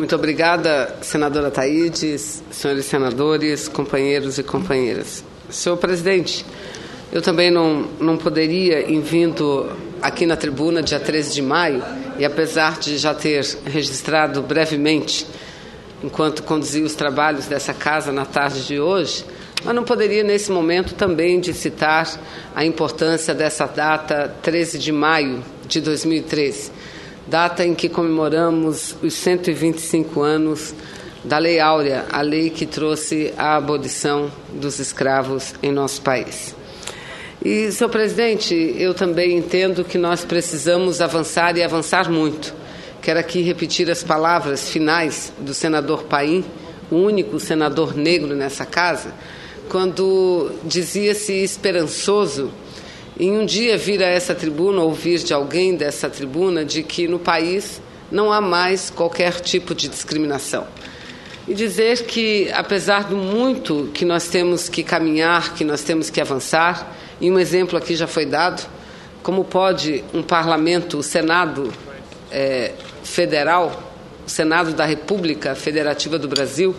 Muito obrigada, senadora Thaídes, senhores senadores, companheiros e companheiras. Senhor presidente, eu também não poderia, em vindo aqui na tribuna, dia 13 de maio, e apesar de já ter registrado brevemente, enquanto conduzia os trabalhos dessa casa na tarde de hoje, mas não poderia, nesse momento, também de citar a importância dessa data, 13 de maio de 2013, data em que comemoramos os 125 anos da Lei Áurea, a lei que trouxe a abolição dos escravos em nosso país. E, senhor presidente, eu também entendo que nós precisamos avançar e avançar muito. Quero aqui repetir as palavras finais do senador Paim, o único senador negro nessa casa, quando dizia-se esperançoso em um dia vir a essa tribuna, ouvir de alguém dessa tribuna, de que no país não há mais qualquer tipo de discriminação. E dizer que, apesar do muito que nós temos que caminhar, que nós temos que avançar, e um exemplo aqui já foi dado, como pode um parlamento, o Senado Federal, o Senado da República Federativa do Brasil,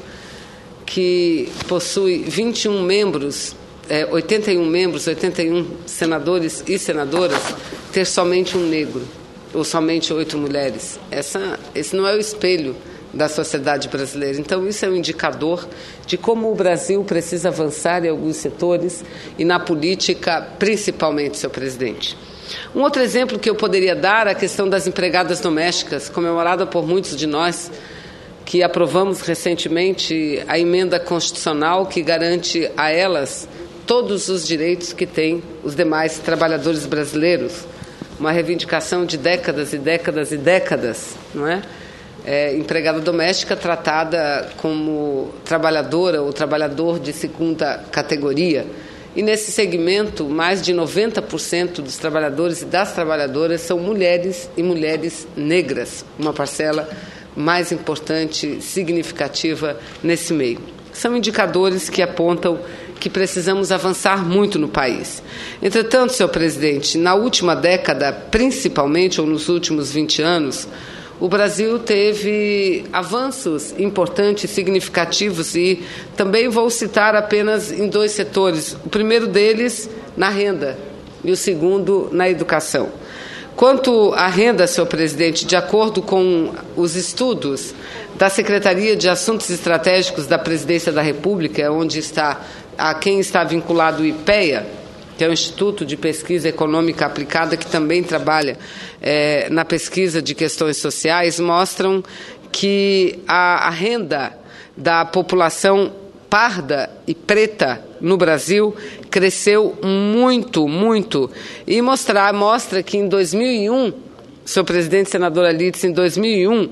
que possui 21 membros, 81 membros, 81 senadores e senadoras, ter somente um negro, ou somente 8 mulheres. Esse não é o espelho da sociedade brasileira. Então, isso é um indicador de como o Brasil precisa avançar em alguns setores e na política, principalmente, senhor presidente. Um outro exemplo que eu poderia dar é a questão das empregadas domésticas, comemorada por muitos de nós, que aprovamos recentemente a emenda constitucional que garante a elas todos os direitos que têm os demais trabalhadores brasileiros. Uma reivindicação de décadas e décadas e décadas, não é? Empregada doméstica tratada como trabalhadora ou trabalhador de segunda categoria. E nesse segmento, mais de 90% dos trabalhadores e das trabalhadoras são mulheres e mulheres negras, uma parcela mais importante, significativa nesse meio. São indicadores que apontam que precisamos avançar muito no país. Entretanto, senhor presidente, na última década, principalmente, ou nos últimos 20 anos, o Brasil teve avanços importantes, significativos, e também vou citar apenas em 2 setores. O primeiro deles, na renda, e o segundo, na educação. Quanto à renda, senhor presidente, de acordo com os estudos da Secretaria de Assuntos Estratégicos da Presidência da República, onde está a quem está vinculado o IPEA, que é o Instituto de Pesquisa Econômica Aplicada, que também trabalha na pesquisa de questões sociais, mostram que a renda da população parda e preta no Brasil cresceu muito, muito. E mostra que em 2001, senhor presidente, senadora Lídice, em 2001,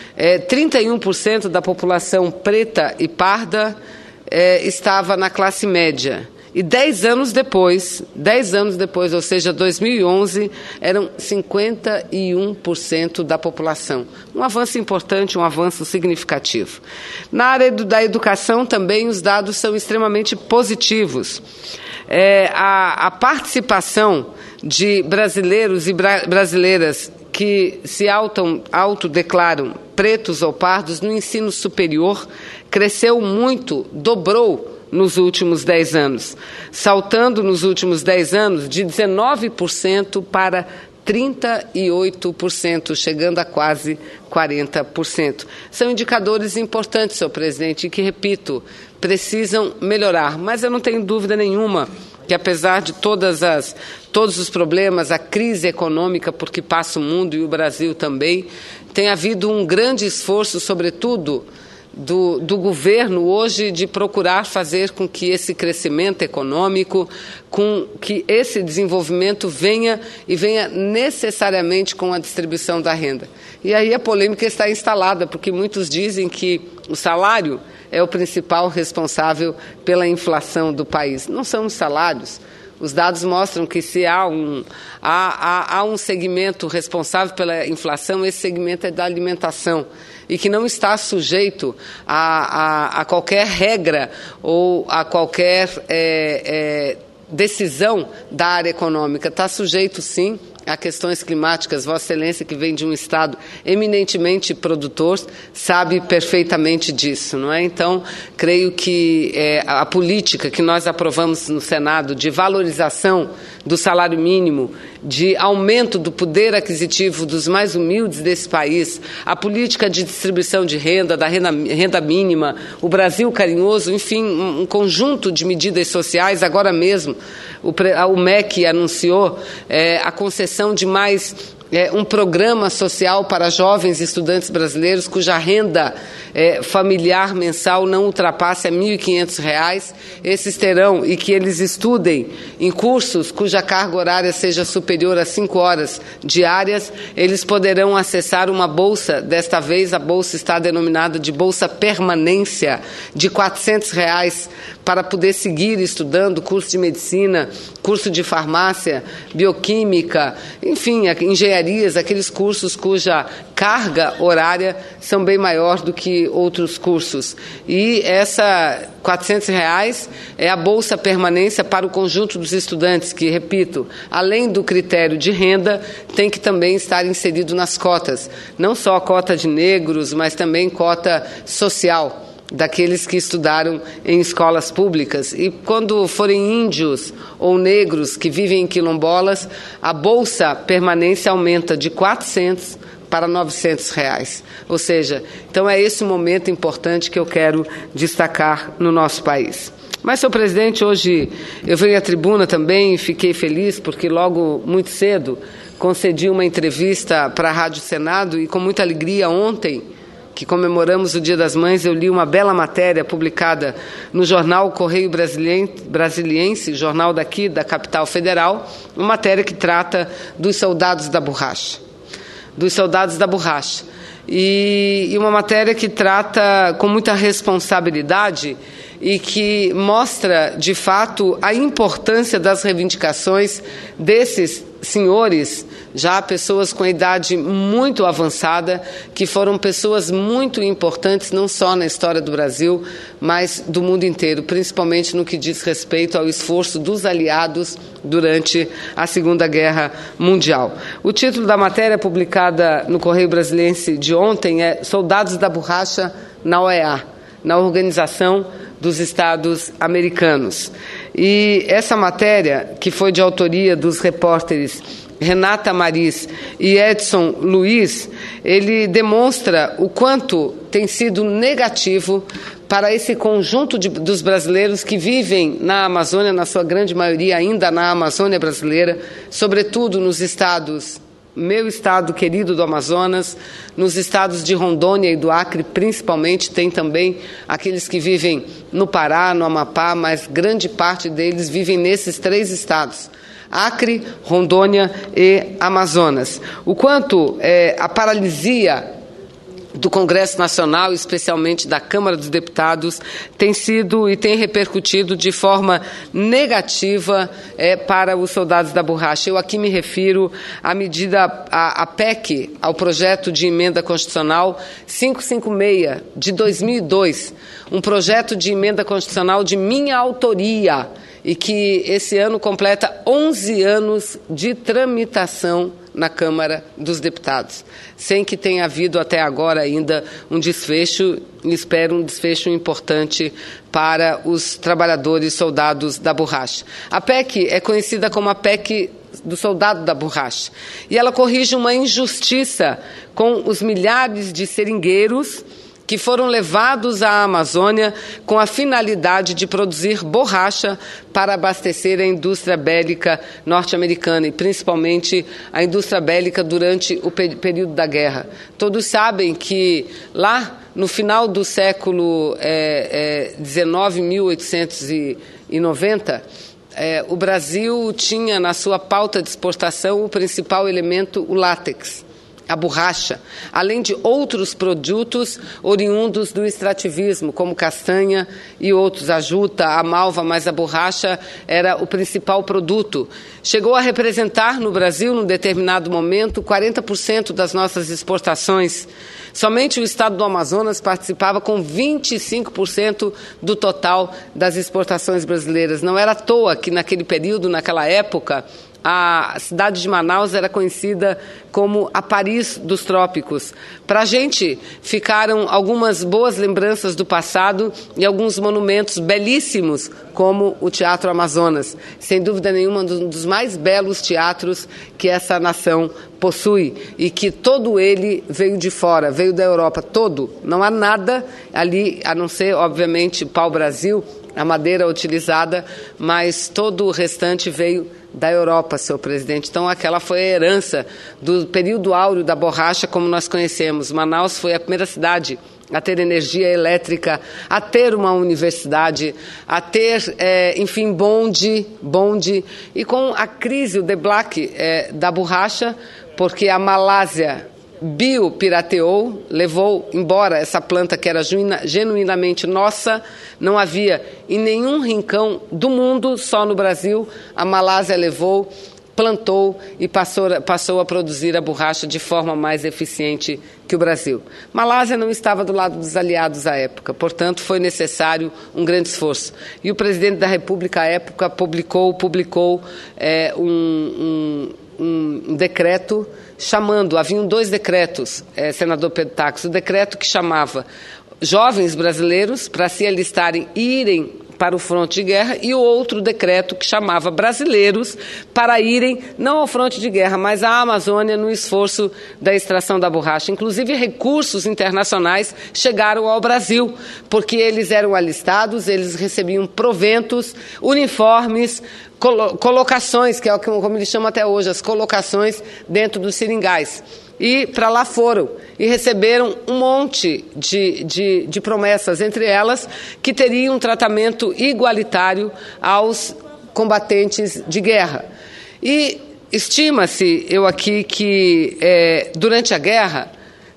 31% da população preta e parda estava na classe média. E 10 anos depois, ou seja, 2011, eram 51% da população. Um avanço importante, um avanço significativo. Na área da educação também os dados são extremamente positivos. A participação de brasileiros e brasileiras que se autodeclaram pretos ou pardos no ensino superior cresceu muito, dobrou nos últimos 10 anos, saltando nos últimos 10 anos de 19% para 38%, chegando a quase 40%. São indicadores importantes, senhor presidente, e que, repito, precisam melhorar. Mas eu não tenho dúvida nenhuma que, apesar de todos os problemas, a crise econômica por que passa o mundo e o Brasil também, tem havido um grande esforço, sobretudo, do governo hoje de procurar fazer com que esse crescimento econômico, com que esse desenvolvimento venha necessariamente com a distribuição da renda. E aí a polêmica está instalada, porque muitos dizem que o salário é o principal responsável pela inflação do país. Não são os salários. Os dados mostram que se há um segmento responsável pela inflação, esse segmento é da alimentação, e que não está sujeito a qualquer regra ou a qualquer decisão da área econômica. Está sujeito, sim, a questões climáticas. Vossa Excelência, que vem de um estado eminentemente produtor, sabe perfeitamente disso, não é? Então, creio que a política que nós aprovamos no Senado de valorização do salário mínimo, de aumento do poder aquisitivo dos mais humildes desse país, a política de distribuição de renda, da renda mínima, o Brasil carinhoso, enfim, um conjunto de medidas sociais. Agora mesmo, o MEC anunciou a concessão de mais um programa social para jovens estudantes brasileiros cuja renda familiar mensal não ultrapasse a R$ 1.500. Esses terão, e que eles estudem em cursos cuja carga horária seja superior a 5 horas diárias, eles poderão acessar uma bolsa. Desta vez, a bolsa está denominada de Bolsa Permanência, de R$ 400, para poder seguir estudando curso de medicina, curso de farmácia, bioquímica, enfim, engenharias, aqueles cursos cuja carga horária são bem maior do que outros cursos. E essa R$ 400 é a Bolsa Permanência para o conjunto dos estudantes, que, repito, além do critério de renda, tem que também estar inserido nas cotas. Não só a cota de negros, mas também cota social, daqueles que estudaram em escolas públicas. E quando forem índios ou negros que vivem em quilombolas, a Bolsa Permanência aumenta de R$ 400 para R$ 900. Ou seja, então é esse momento importante que eu quero destacar no nosso país. Mas, senhor presidente, hoje eu venho à tribuna também e fiquei feliz porque logo muito cedo concedi uma entrevista para a Rádio Senado e com muita alegria ontem, que comemoramos o Dia das Mães, eu li uma bela matéria publicada no jornal Correio Brasiliense, jornal daqui da capital federal, uma matéria que trata dos soldados da borracha. E uma matéria que trata com muita responsabilidade e que mostra, de fato, a importância das reivindicações desses senhores, já pessoas com idade muito avançada, que foram pessoas muito importantes, não só na história do Brasil, mas do mundo inteiro, principalmente no que diz respeito ao esforço dos aliados durante a Segunda Guerra Mundial. O título da matéria publicada no Correio Brasiliense de ontem é Soldados da Borracha na OEA, na Organização dos Estados Americanos. E essa matéria, que foi de autoria dos repórteres Renata Maris e Edson Luiz, ele demonstra o quanto tem sido negativo para esse conjunto dos brasileiros que vivem na Amazônia, na sua grande maioria ainda na Amazônia brasileira, sobretudo nos estados, meu estado querido do Amazonas, nos estados de Rondônia e do Acre, principalmente, tem também aqueles que vivem no Pará, no Amapá, mas grande parte deles vivem nesses 3 estados, Acre, Rondônia e Amazonas. O quanto a paralisia do Congresso Nacional, especialmente da Câmara dos Deputados, tem sido e tem repercutido de forma negativa para os soldados da borracha. Eu aqui me refiro à medida, à PEC, ao projeto de emenda constitucional 556 de 2002, um projeto de emenda constitucional de minha autoria e que esse ano completa 11 anos de tramitação na Câmara dos Deputados, sem que tenha havido até agora ainda um desfecho, e espero um desfecho importante para os trabalhadores soldados da borracha. A PEC é conhecida como a PEC do soldado da borracha, e ela corrige uma injustiça com os milhares de seringueiros que foram levados à Amazônia com a finalidade de produzir borracha para abastecer a indústria bélica norte-americana e principalmente a indústria bélica durante o período da guerra. Todos sabem que lá no final do século XIX, 1890, o Brasil tinha na sua pauta de exportação o principal elemento, o látex, a borracha, além de outros produtos oriundos do extrativismo, como castanha e outros, a juta, a malva, mas a borracha era o principal produto. Chegou a representar no Brasil, num determinado momento, 40% das nossas exportações. Somente o estado do Amazonas participava com 25% do total das exportações brasileiras. Não era à toa que naquele período, naquela época, a cidade de Manaus era conhecida como a Paris dos trópicos. Para a gente ficaram algumas boas lembranças do passado e alguns monumentos belíssimos, como o Teatro Amazonas. Sem dúvida nenhuma, um dos mais belos teatros que essa nação possui e que todo ele veio de fora, veio da Europa, todo. Não há nada ali, a não ser, obviamente, pau-brasil, a madeira utilizada, mas todo o restante veio da Europa, senhor presidente. Então, aquela foi a herança do período áureo da borracha, como nós conhecemos. Manaus foi a primeira cidade a ter energia elétrica, a ter uma universidade, a ter, enfim, bonde. E com a crise, o deblaque da borracha, porque a Malásia biopirateou, levou embora essa planta que era genuinamente nossa, não havia em nenhum rincão do mundo, só no Brasil, a Malásia levou, plantou e passou a produzir a borracha de forma mais eficiente que o Brasil. Malásia não estava do lado dos aliados à época, portanto, foi necessário um grande esforço. E o presidente da República, à época, publicou um decreto chamando, haviam 2 decretos, senador Pedro Taques, o decreto que chamava jovens brasileiros para se alistarem e irem para o fronte de guerra, e o outro decreto que chamava brasileiros para irem, não ao fronte de guerra, mas à Amazônia no esforço da extração da borracha. Inclusive, recursos internacionais chegaram ao Brasil, porque eles eram alistados, eles recebiam proventos, uniformes, colocações, que é como eles chamam até hoje, as colocações dentro dos seringais. E para lá foram e receberam um monte de promessas, entre elas que teriam um tratamento igualitário aos combatentes de guerra. E estima-se, que durante a guerra,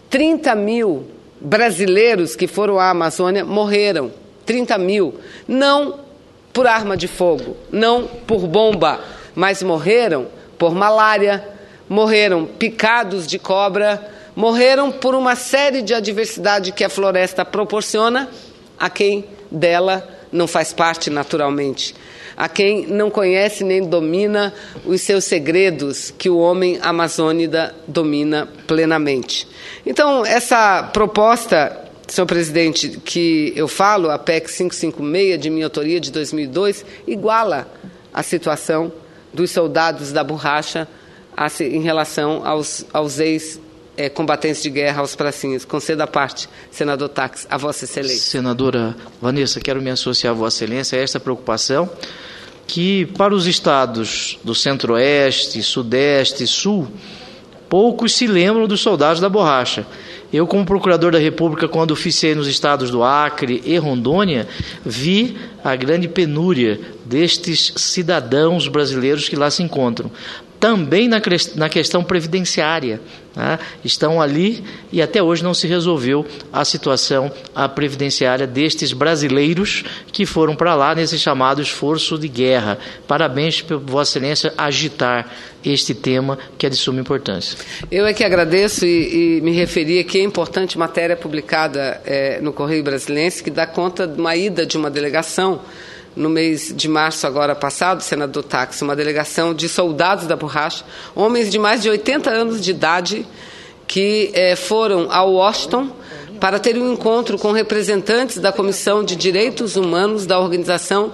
30 mil brasileiros que foram à Amazônia morreram. 30 mil. Não por arma de fogo, não por bomba, mas morreram por malária, morreram picados de cobra, morreram por uma série de adversidade que a floresta proporciona a quem dela não faz parte naturalmente, a quem não conhece nem domina os seus segredos que o homem amazônida domina plenamente. Então, essa proposta, senhor presidente, que eu falo, a PEC 556, de minha autoria, de 2002, iguala a situação dos soldados da borracha em relação aos ex-combatentes de guerra, aos pracinhas. Conceda a parte, senador Taques, a Vossa Excelência. Senadora Vanessa, quero me associar a Vossa Excelência a esta preocupação que, para os estados do Centro-Oeste, Sudeste e Sul, poucos se lembram dos soldados da borracha. Eu, como procurador da República, quando oficiei nos estados do Acre e Rondônia, vi a grande penúria destes cidadãos brasileiros que lá se encontram. Também na questão previdenciária, né? Estão ali e até hoje não se resolveu a situação previdenciária destes brasileiros que foram para lá nesse chamado esforço de guerra. Parabéns por Vossa Excelência agitar este tema que é de suma importância. Eu é que agradeço e me referi aqui a importante matéria publicada no Correio Brasilense, que dá conta de uma ida de uma delegação no mês de março agora passado, senador Taques, uma delegação de soldados da borracha, homens de mais de 80 anos de idade, que foram a Washington para ter um encontro com representantes da Comissão de Direitos Humanos da Organização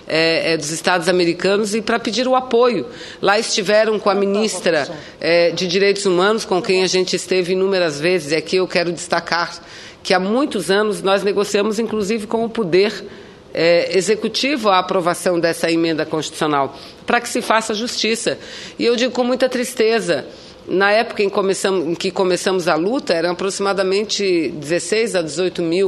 dos Estados Americanos e para pedir o apoio. Lá estiveram com a ministra de Direitos Humanos, com quem a gente esteve inúmeras vezes, e aqui eu quero destacar que há muitos anos nós negociamos, inclusive, com o poder executivo a aprovação dessa emenda constitucional, para que se faça justiça. E eu digo com muita tristeza, na época em que começamos a luta, eram aproximadamente 16 a 18 mil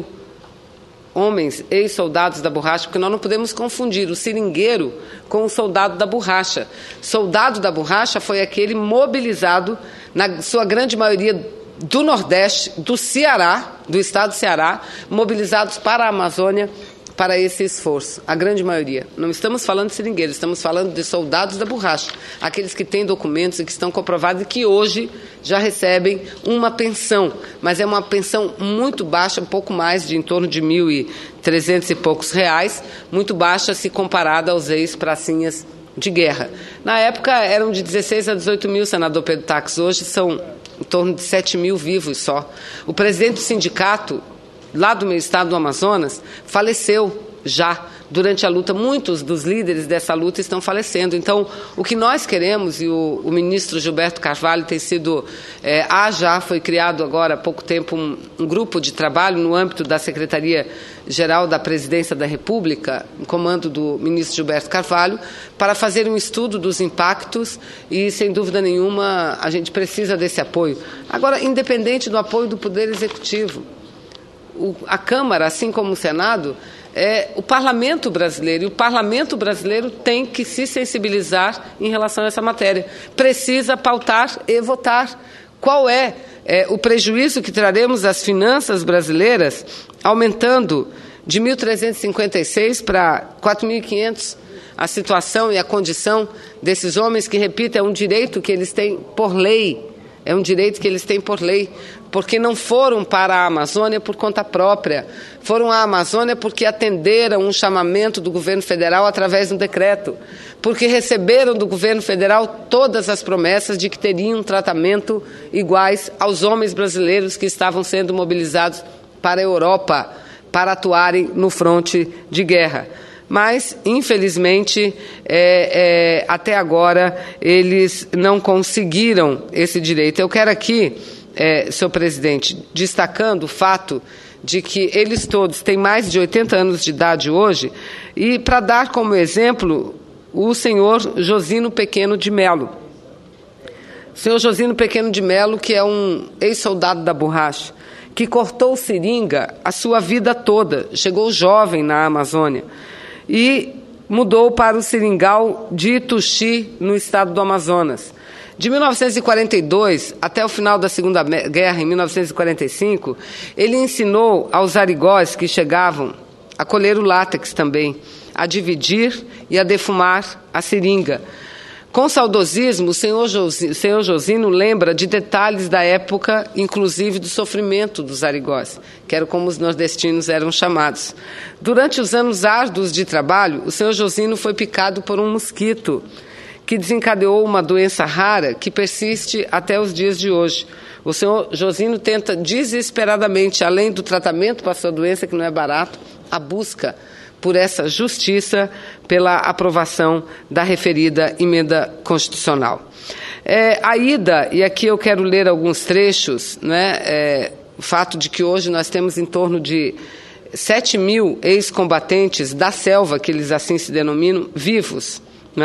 homens, ex-soldados da borracha, porque nós não podemos confundir o seringueiro com o soldado da borracha. Soldado da borracha foi aquele mobilizado, na sua grande maioria do Nordeste, do Ceará, do estado do Ceará, mobilizados para a Amazônia, para esse esforço, a grande maioria. Não estamos falando de seringueiros, estamos falando de soldados da borracha, aqueles que têm documentos e que estão comprovados e que hoje já recebem uma pensão, mas é uma pensão muito baixa, um pouco mais, de em torno de 1.300 e poucos reais, muito baixa se comparada aos ex-pracinhas de guerra. Na época eram de 16 a 18 mil, senador Pedro Taques, hoje são em torno de 7 mil vivos só. O presidente do sindicato, lá do meu estado do Amazonas, faleceu já durante a luta. Muitos dos líderes dessa luta estão falecendo. Então, o que nós queremos, e o ministro Gilberto Carvalho tem sido... já foi criado agora há pouco tempo um grupo de trabalho no âmbito da Secretaria-Geral da Presidência da República, em comando do ministro Gilberto Carvalho, para fazer um estudo dos impactos e, sem dúvida nenhuma, a gente precisa desse apoio. Agora, independente do apoio do Poder Executivo, a Câmara, assim como o Senado, é o Parlamento brasileiro, e o Parlamento brasileiro tem que se sensibilizar em relação a essa matéria. Precisa pautar e votar. Qual é o prejuízo que traremos às finanças brasileiras, aumentando de 1.356 para 4.500 a situação e a condição desses homens que, repito, é um direito que eles têm por lei. É um direito que eles têm por lei, porque não foram para a Amazônia por conta própria. Foram à Amazônia porque atenderam um chamamento do governo federal através de um decreto, porque receberam do governo federal todas as promessas de que teriam um tratamento iguais aos homens brasileiros que estavam sendo mobilizados para a Europa para atuarem no fronte de guerra. Mas, infelizmente, até agora, eles não conseguiram esse direito. Eu quero aqui, senhor presidente, destacando o fato de que eles todos têm mais de 80 anos de idade hoje, e para dar como exemplo o senhor Josino Pequeno de Melo. O senhor Josino Pequeno de Melo, que é um ex-soldado da borracha, que cortou seringa a sua vida toda, chegou jovem na Amazônia, e mudou para o seringal de Ituxi, no estado do Amazonas. De 1942 até o final da Segunda Guerra, em 1945, ele ensinou aos arigós que chegavam a colher o látex também, a dividir e a defumar a seringa. Com saudosismo, o senhor Josino lembra de detalhes da época, inclusive do sofrimento dos arigós, que era como os nordestinos eram chamados. Durante os anos árduos de trabalho, o senhor Josino foi picado por um mosquito, que desencadeou uma doença rara que persiste até os dias de hoje. O senhor Josino tenta desesperadamente, além do tratamento para a sua doença, que não é barato, a busca por essa justiça, pela aprovação da referida emenda constitucional. A ida, e aqui eu quero ler alguns trechos, o fato de que hoje nós temos em torno de 7 mil ex-combatentes da selva, que eles assim se denominam, vivos,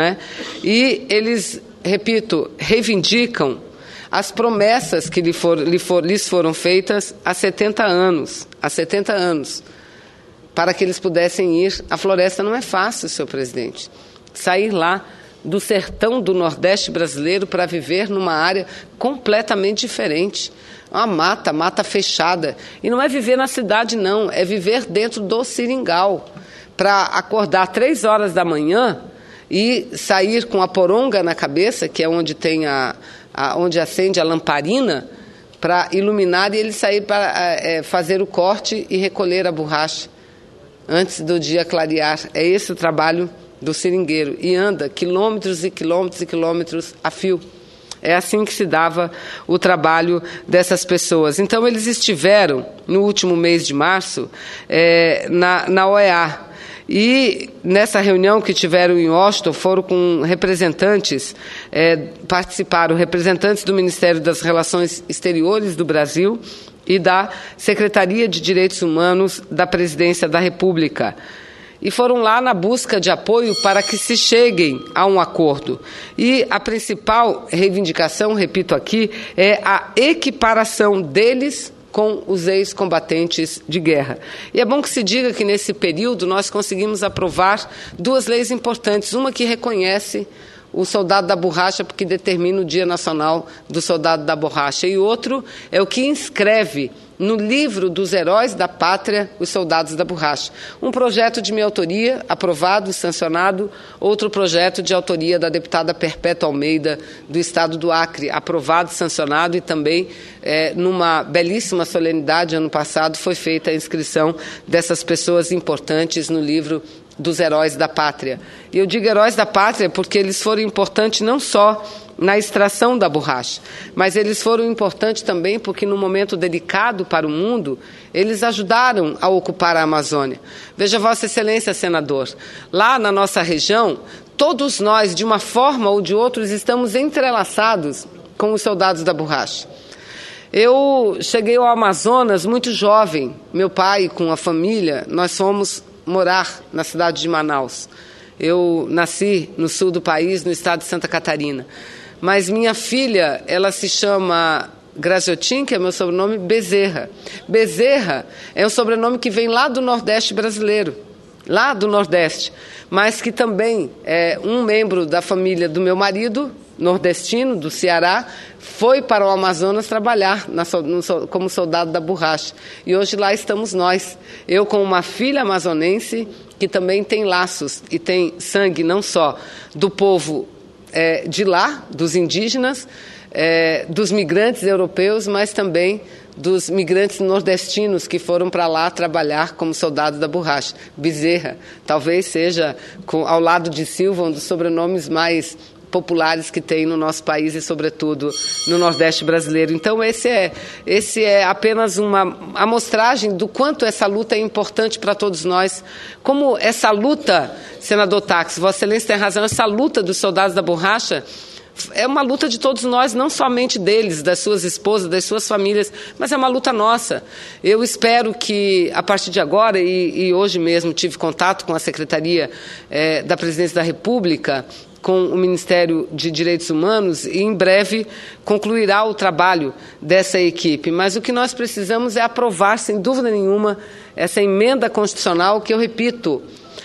e eles, repito, reivindicam as promessas que lhes foram feitas há 70 anos, para que eles pudessem ir. A floresta não é fácil, senhor presidente. Sair lá do sertão do Nordeste brasileiro para viver numa área completamente diferente. Uma mata fechada. E não é viver na cidade, não. É viver dentro do seringal. Para acordar 3 horas da manhã e sair com a poronga na cabeça, que é onde tem onde acende a lamparina, para iluminar, e ele sair para fazer o corte e recolher a borracha antes do dia clarear. É esse o trabalho do seringueiro. E anda quilômetros e quilômetros e quilômetros a fio. É assim que se dava o trabalho dessas pessoas. Então, eles estiveram, no último mês de março, na OEA. E nessa reunião que tiveram em Washington, foram com representantes, participaram representantes do Ministério das Relações Exteriores do Brasil e da Secretaria de Direitos Humanos da Presidência da República. E foram lá na busca de apoio para que se cheguem a um acordo. E a principal reivindicação, repito aqui, é a equiparação deles com os ex-combatentes de guerra. E é bom que se diga que, nesse período, nós conseguimos aprovar 2 leis importantes. Uma que reconhece o soldado da borracha, porque determina o Dia Nacional do Soldado da Borracha. E outro é o que inscreve no livro dos heróis da pátria os soldados da borracha. Um projeto de minha autoria, aprovado e sancionado, outro projeto de autoria da deputada Perpétua Almeida, do estado do Acre, aprovado, sancionado, e também, numa belíssima solenidade, ano passado, foi feita a inscrição dessas pessoas importantes no livro dos heróis da pátria. E eu digo heróis da pátria porque eles foram importantes não só na extração da borracha, mas eles foram importantes também porque, num momento delicado para o mundo, eles ajudaram a ocupar a Amazônia. Veja, Vossa Excelência, senador, lá na nossa região, todos nós, de uma forma ou de outra, estamos entrelaçados com os soldados da borracha. Eu cheguei ao Amazonas muito jovem. Meu pai, com a família, nós fomos morar na cidade de Manaus. Eu nasci no sul do país, no estado de Santa Catarina. Mas minha filha, ela se chama Graziotin, que é meu sobrenome, Bezerra. Bezerra é um sobrenome que vem lá do Nordeste brasileiro, lá do Nordeste, mas que também é um membro da família do meu marido, nordestino, do Ceará, foi para o Amazonas trabalhar como soldado da borracha. E hoje lá estamos nós. Eu com uma filha amazonense que também tem laços e tem sangue não só do povo de lá, dos indígenas, dos migrantes europeus, mas também dos migrantes nordestinos que foram para lá trabalhar como soldados da borracha. Bezerra talvez seja, ao lado de Silva, um dos sobrenomes mais populares que tem no nosso país e, sobretudo, no Nordeste brasileiro. Então, esse é apenas uma amostragem do quanto essa luta é importante para todos nós. Como essa luta, senador Thax, Vossa Excelência tem razão, essa luta dos soldados da borracha é uma luta de todos nós, não somente deles, das suas esposas, das suas famílias, mas é uma luta nossa. Eu espero que, a partir de agora, e hoje mesmo tive contato com a Secretaria da Presidência da República, com o Ministério de Direitos Humanos, e em breve concluirá o trabalho dessa equipe. Mas o que nós precisamos é aprovar, sem dúvida nenhuma, essa emenda constitucional que, eu repito,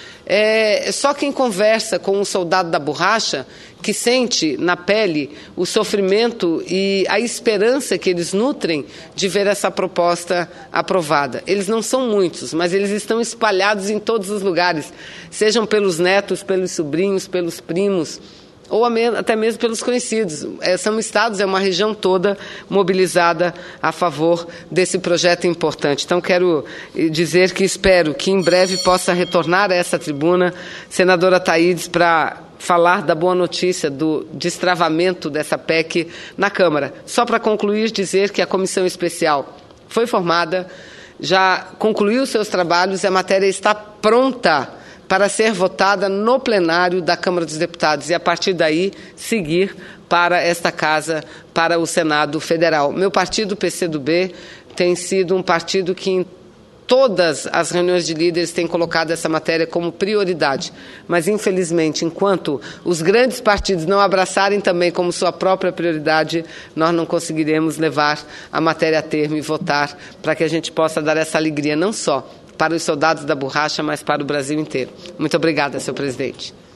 só quem conversa com um soldado da borracha que sente na pele o sofrimento e a esperança que eles nutrem de ver essa proposta aprovada. Eles não são muitos, mas eles estão espalhados em todos os lugares, sejam pelos netos, pelos sobrinhos, pelos primos, ou até mesmo pelos conhecidos. São estados, é uma região toda mobilizada a favor desse projeto importante. Então, quero dizer que espero que em breve possa retornar a essa tribuna, senadora Thaídes, para falar da boa notícia do destravamento dessa PEC na Câmara. Só para concluir, dizer que a comissão especial foi formada, já concluiu seus trabalhos e a matéria está pronta para ser votada no plenário da Câmara dos Deputados e, a partir daí, seguir para esta casa, para o Senado Federal. Meu partido, o PCdoB, tem sido um partido que, em todas as reuniões de líderes, tem colocado essa matéria como prioridade. Mas, infelizmente, enquanto os grandes partidos não abraçarem também como sua própria prioridade, nós não conseguiremos levar a matéria a termo e votar para que a gente possa dar essa alegria, não só para os soldados da borracha, mas para o Brasil inteiro. Muito obrigada, senhor presidente.